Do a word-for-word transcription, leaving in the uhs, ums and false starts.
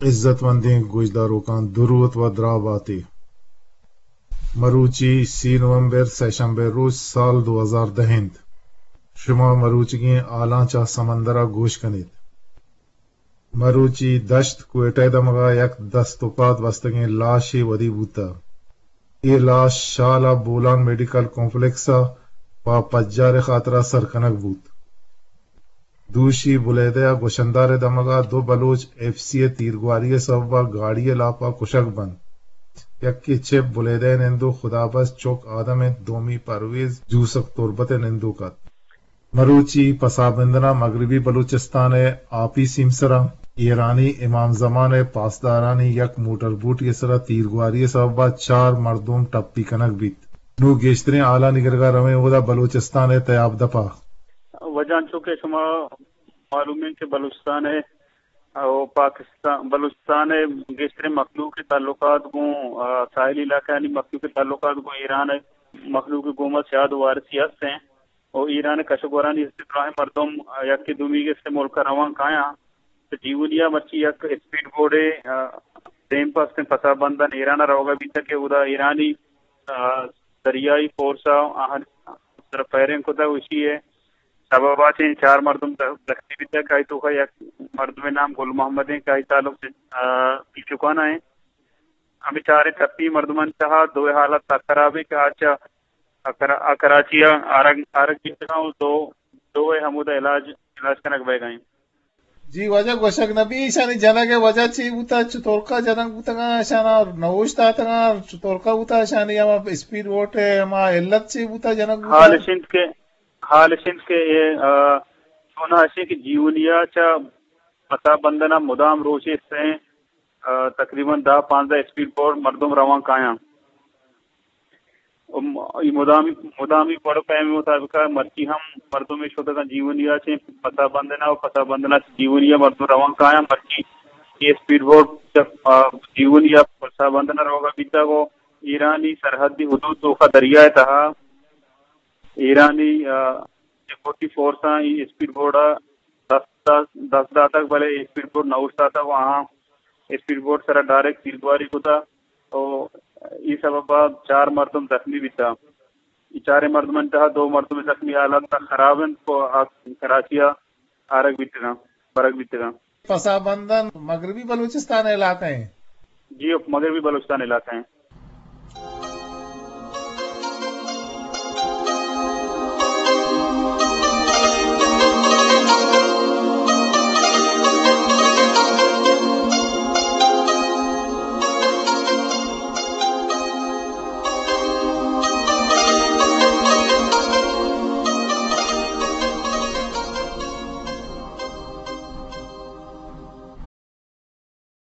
عزت مندیں گوجداروں کا درود و دراباتی مروچی سی نومبر سیشنبے روز سال دو ہزار دہند شما مروچگی آلان چا سمندرہ گوش کنید مروچی دشت کوئٹہ دمگا یک دستوپات وستگیں لاشی ودی بوتا یہ لاش شالا بولان میڈیکل کمپلیکسا و پجار خاطرہ سرکنک بوت دوشی بلیدیا گوشندار دمگا دو بلوچ ایف سی تیرگواری سببا گاڑی لاپا کشک بند یک کی چپ بلیدے نندو خدا بس چوک آدم دومی پرویز جوسک تربت نندو کت مروچی پسابندنا مغربی بلوچستان آپی سیمسرا ایرانی امام زمان پاسدارانی یک موٹر بوٹ کے سرا تیرگواری سببا چار مردم ٹپی کنک بیت نو گیشترین اعلی نگرگاہ رویں ودا بلوچستان تیاب دپا وجہ چونکہ شما معلوم ہے کہ بلوچستان ہے اور پاکستان بلوچستان ہے گیشترین مخلوق کے تعلقات کو ساحلی علاقہ یعنی مخلوق کے تعلقات کو ایران ہے مخلوق حکومت شاد وارثی ہست ہیں اور ایران کشگورانی استقرار مردم یک کے دومی کے سے ملک روان کایا تو جیولیا مچی یک اسپیڈ بورڈ دیم پاس کے پسا بندن ایران روگا بھی تک ادا ایرانی دریائی فورسا طرف پیرنگ کو تھا اسی ہے سببا سے چار مردم لکھنی بھی تک آئی تو یک مردم نام گل محمد ہیں کئی تعلق سے پی چکانا ہے ہمیں چارے تپی مردمان چاہا دو حالت خرابی کہ آچا کراچی آرگ آرگ بھی تکاؤں دو دو حمودہ علاج علاج کنک بے گئیں جی وجہ گوشک نبی شانی جنگ وجہ چی بوتا چطورکا جنگ بوتا گا شانا نوشتا تگا چطورکا بوتا شانی ہما اسپیڈ ووٹ ہما علت چی بوتا جنگ بوتا حال سندھ کے حال سندھ کے سونا ہے کہ جیونیا چا پتا بندنا مدام روشے سے تقریباً دا پانزہ اسپیڈ بورڈ مردم روان کایا مدامی مدامی پڑھ پہ میں مطابق مرچی ہم مردوں میں شدہ جیونیا سے پتا بندنا اور پتا بندنا جیونیا مردم روان کایا مرچی یہ اسپیڈ بورڈ جیونیا پتا بندنا روگا بیتا کو ایرانی سرحدی حدود تو کا دریائے تہا ایرانی فورٹی فور تھا اسپیڈ بورڈ دس دس دا تک بھلے اسپیڈ بورڈ نوشتا تھا وہاں اسپیڈ بورڈ سرا ڈائریکٹ تیرگواری کو تھا اور یہ سبب چار مردم زخمی بھی تھا یہ چار مردم تھا دو مردم زخمی حالت تھا خراب کو کراچی آرگ بھی تھا برگ بھی تھا پسا بندن مغربی بلوچستان علاقہ ہیں جی مغربی بلوچستان علاقہ ہیں